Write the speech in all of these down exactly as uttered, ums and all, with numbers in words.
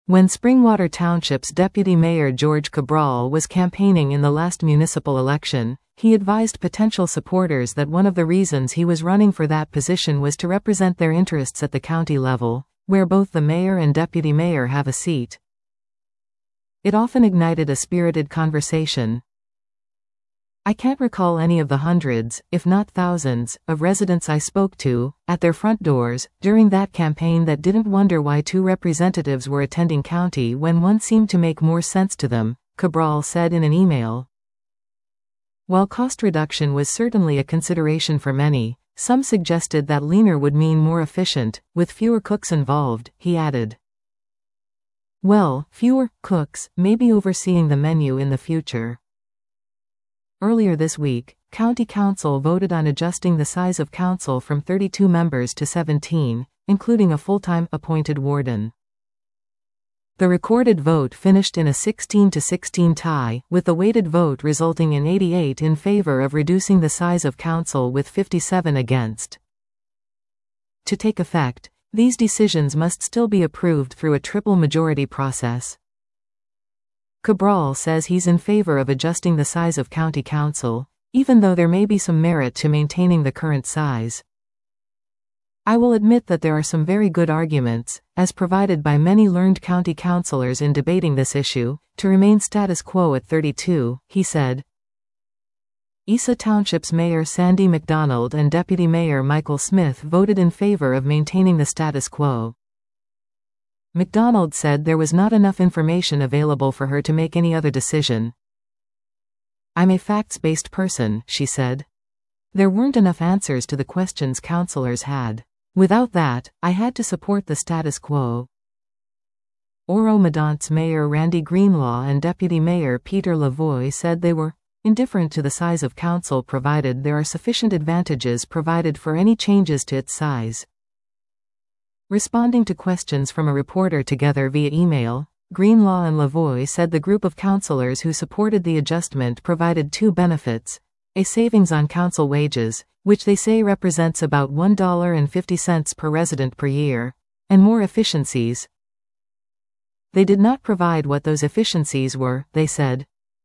When Springwater Township's Deputy Mayor George Cabral was campaigning in the last municipal election, he advised potential supporters that one of the reasons he was running for that position was to represent their interests at the county level, where both the mayor and deputy mayor have a seat. It often ignited a spirited conversation. I can't recall any of the hundreds, if not thousands, of residents I spoke to, at their front doors, during that campaign that didn't wonder why two representatives were attending county when one seemed to make more sense to them, Cabral said in an email. While cost reduction was certainly a consideration for many, some suggested that leaner would mean more efficient, with fewer cooks involved, he added. Well, fewer cooks, maybe overseeing the menu in the future. Earlier this week, County Council voted on adjusting the size of council from thirty-two members to seventeen, including a full-time appointed warden. The recorded vote finished in a sixteen to sixteen tie, with the weighted vote resulting in eighty-eight in favor of reducing the size of council with fifty-seven against. To take effect, these decisions must still be approved through a triple majority process. Cabral says he's in favor of adjusting the size of county council, even though there may be some merit to maintaining the current size. I will admit that there are some very good arguments, as provided by many learned county councillors in debating this issue, to remain status quo at thirty-two, he said. Isa Township's Mayor Sandy McDonald and Deputy Mayor Michael Smith voted in favor of maintaining the status quo. McDonald said there was not enough information available for her to make any other decision. I'm a facts-based person, she said. There weren't enough answers to the questions councillors had. Without that, I had to support the status quo. Oro-Medonte's Mayor Randy Greenlaw and Deputy Mayor Peter Lavoie said they were indifferent to the size of council provided there are sufficient advantages provided for any changes to its size. Responding to questions from a reporter together via email, Greenlaw and Lavoie said the group of councillors who supported the adjustment provided two benefits: a savings on council wages, which they say represents about one dollar and fifty cents per resident per year, and more efficiencies. They did not provide what those efficiencies were, they said.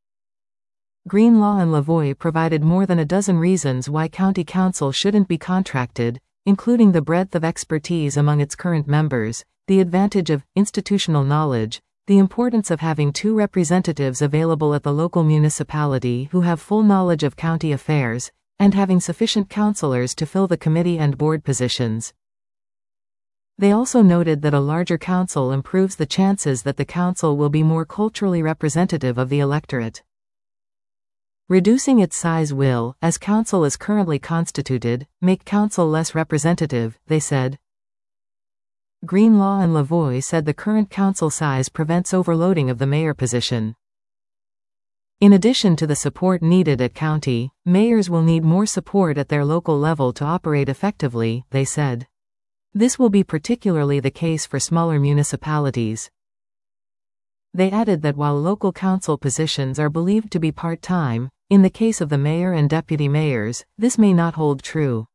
Greenlaw and Lavoie provided more than a dozen reasons why county council shouldn't be contracted, including the breadth of expertise among its current members, the advantage of institutional knowledge, the importance of having two representatives available at the local municipality who have full knowledge of county affairs, and having sufficient councillors to fill the committee and board positions. They also noted that a larger council improves the chances that the council will be more culturally representative of the electorate. Reducing its size will, as council is currently constituted, make council less representative, they said. Greenlaw and Lavoie said the current council size prevents overloading of the mayor position. In addition to the support needed at county, mayors will need more support at their local level to operate effectively, they said. This will be particularly the case for smaller municipalities. They added that while local council positions are believed to be part-time, in the case of the mayor and deputy mayors, this may not hold true.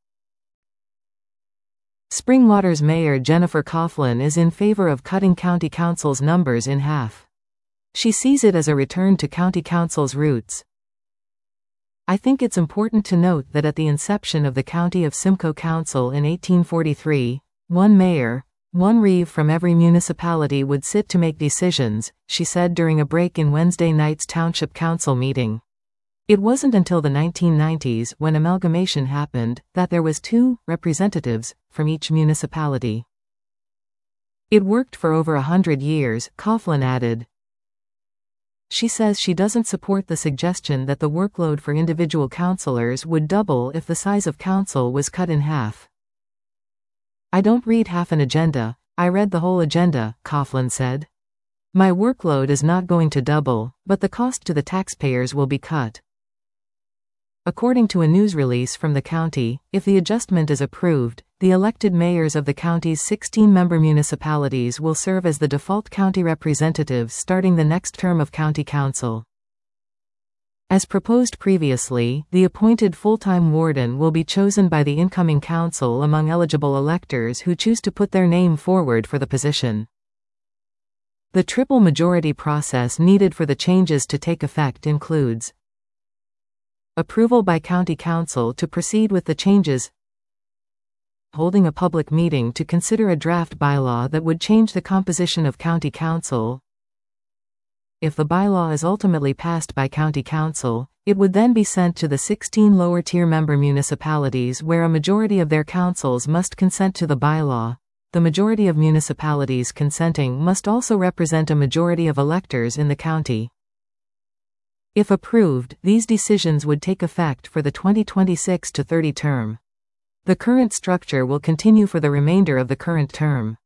Springwater's Mayor Jennifer Coughlin is in favor of cutting county council's numbers in half. She sees it as a return to county council's roots. I think it's important to note that at the inception of the County of Simcoe Council in eighteen forty-three, one mayor, one reeve from every municipality would sit to make decisions, she said during a break in Wednesday night's Township Council meeting. It wasn't until the nineteen nineties, when amalgamation happened, that there was two representatives from each municipality. It worked for over a hundred years, Coughlin added. She says she doesn't support the suggestion that the workload for individual councillors would double if the size of council was cut in half. I don't read half an agenda, I read the whole agenda, Coughlin said. My workload is not going to double, but the cost to the taxpayers will be cut. According to a news release from the county, if the adjustment is approved, the elected mayors of the county's sixteen-member municipalities will serve as the default county representatives starting the next term of county council. As proposed previously, the appointed full-time warden will be chosen by the incoming council among eligible electors who choose to put their name forward for the position. The triple majority process needed for the changes to take effect includes approval by County Council to proceed with the changes, holding a public meeting to consider a draft bylaw that would change the composition of County Council. If the bylaw is ultimately passed by County Council, it would then be sent to the sixteen lower-tier member municipalities where a majority of their councils must consent to the bylaw. The majority of municipalities consenting must also represent a majority of electors in the county. If approved, these decisions would take effect for the twenty twenty-six to thirty term. The current structure will continue for the remainder of the current term.